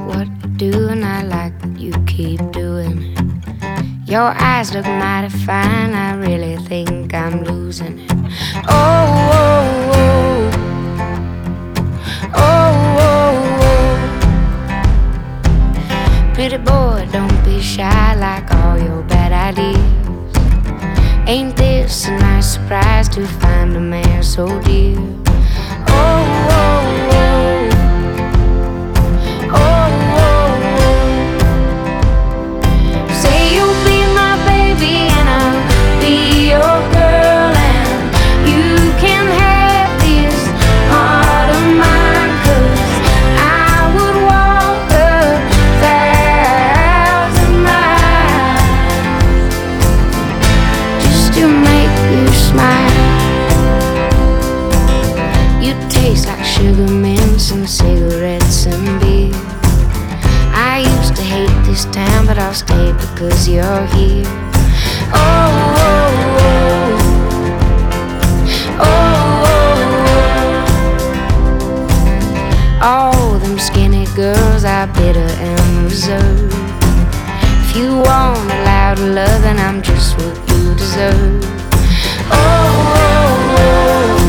what you do, and I like what you keep doing it. Your eyes look mighty fine, I really think I'm losing it. Oh, oh, oh. Oh, oh, oh. Pretty boy, don't be shy like all your bad ideas. Ain't this a nice surprise to find a man so dear? Oh, oh, oh. Oh, oh, oh. Say you'll be my baby and I'll be your girl, and you can have this heart of mine, 'cause I would walk 1,000 miles just to make you smile. You taste like sugar mints and cigarettes and beer. I used to hate this town, but I'll stay because you're here. Oh, oh, oh. Oh, oh, oh. All them skinny girls are bitter and reserved. If you want a loud love, then I'm just what you deserve. Oh, oh, oh.